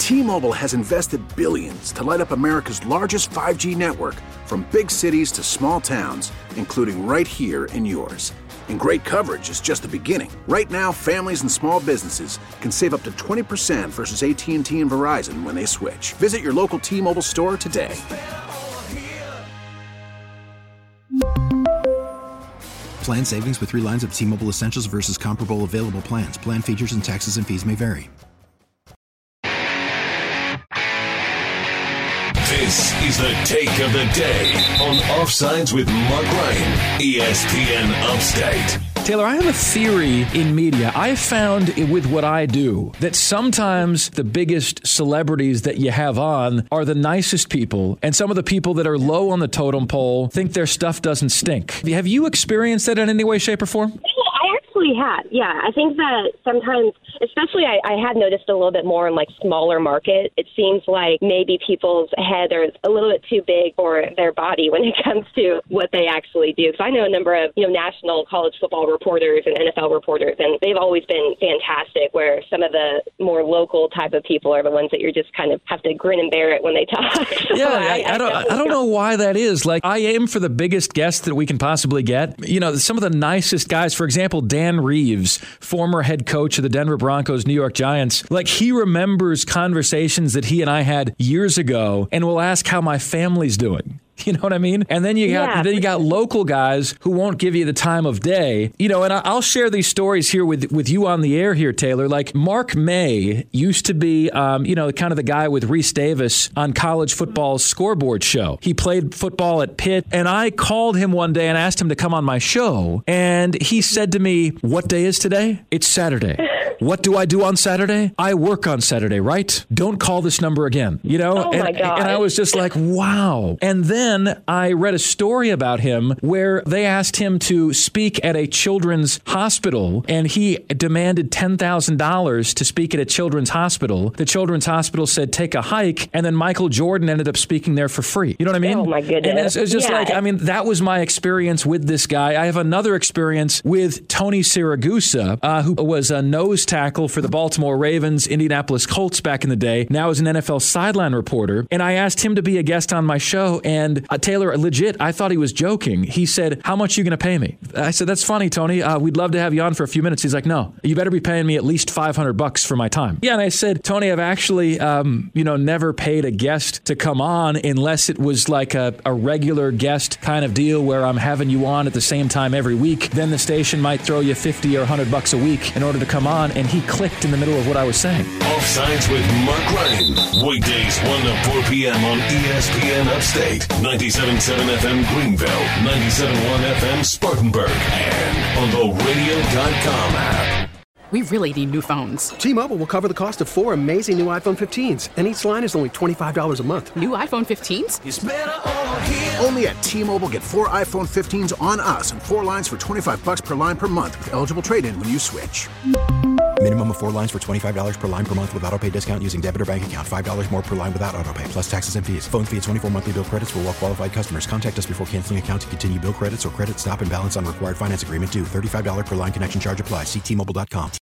T-Mobile has invested billions to light up America's largest 5G network, from big cities to small towns, including right here in yours. And great coverage is just the beginning. Right now, families and small businesses can save up to 20% versus AT&T and Verizon when they switch. Visit your local T-Mobile store today. Plan savings with 3 lines of T-Mobile Essentials versus comparable available plans. Plan features and taxes and fees may vary. This is the take of the day on Offsides with Mark Ryan, ESPN Upstate. Taylor, I have a theory in media. I have found with what I do that sometimes the biggest celebrities that you have on are the nicest people, and some of the people that are low on the totem pole think their stuff doesn't stink. Have you experienced that in any way, shape, or form? Have. Yeah, I think that sometimes, especially I had noticed a little bit more in like smaller markets, it seems like maybe people's head are a little bit too big for their body when it comes to what they actually do. Because I know a number of national college football reporters and NFL reporters, and they've always been fantastic, where some of the more local type of people are the ones that you just kind of have to grin and bear it when they talk. So yeah, I don't know why that is. Like, I aim for the biggest guests that we can possibly get. Some of the nicest guys, for example, Dan Reeves, former head coach of the Denver Broncos, New York Giants, like, he remembers conversations that he and I had years ago and will ask how my family's doing. You know what I mean? And then you got local guys who won't give you the time of day. And I'll share these stories here with you on the air here, Taylor. Like, Mark May used to be, kind of the guy with Reese Davis on college football's Scoreboard show. He played football at Pitt, and I called him one day and asked him to come on my show. And he said to me, "What day is today? It's Saturday. What do I do on Saturday? I work on Saturday, right? Don't call this number again." Oh my God. And I was just like, wow. And then I read a story about him where they asked him to speak at a children's hospital, and he demanded $10,000 to speak at a children's hospital. The children's hospital said, "Take a hike," and then Michael Jordan ended up speaking there for free. You know what I mean? Oh my goodness. And it's just that was my experience with this guy. I have another experience with Tony Siragusa, who was a nose tackle for the Baltimore Ravens, Indianapolis Colts back in the day, now is an NFL sideline reporter. And I asked him to be a guest on my show, and Taylor, legit, I thought he was joking. He said, "How much are you going to pay me?" I said, "That's funny, Tony. We'd love to have you on for a few minutes." He's like, "No, you better be paying me at least $500 for my time." Yeah, and I said, "Tony, I've actually, never paid a guest to come on unless it was like a regular guest kind of deal where I'm having you on at the same time every week. Then the station might throw you $50 or $100 a week in order to come on." And he clicked in the middle of what I was saying. Offsides with Mark Ryan. Weekdays 1 to 4 p.m. on ESPN Upstate. 97.7 FM Greenville. 97.1 FM Spartanburg. And on the radio.com app. We really need new phones. T-Mobile will cover the cost of 4 amazing new iPhone 15s, and each line is only $25 a month. New iPhone 15s? It's better over here. Only at T-Mobile, get 4 iPhone 15s on us and 4 lines for $25 per line per month with eligible trade-in when you switch. Minimum of 4 lines for $25 per line per month with autopay discount using debit or bank account. $5 more per line without autopay, plus taxes and fees. Phone fee at 24 monthly bill credits for well-qualified customers. Contact us before canceling account to continue bill credits or credit stop and balance on required finance agreement due. $35 per line connection charge applies. See T-Mobile.com.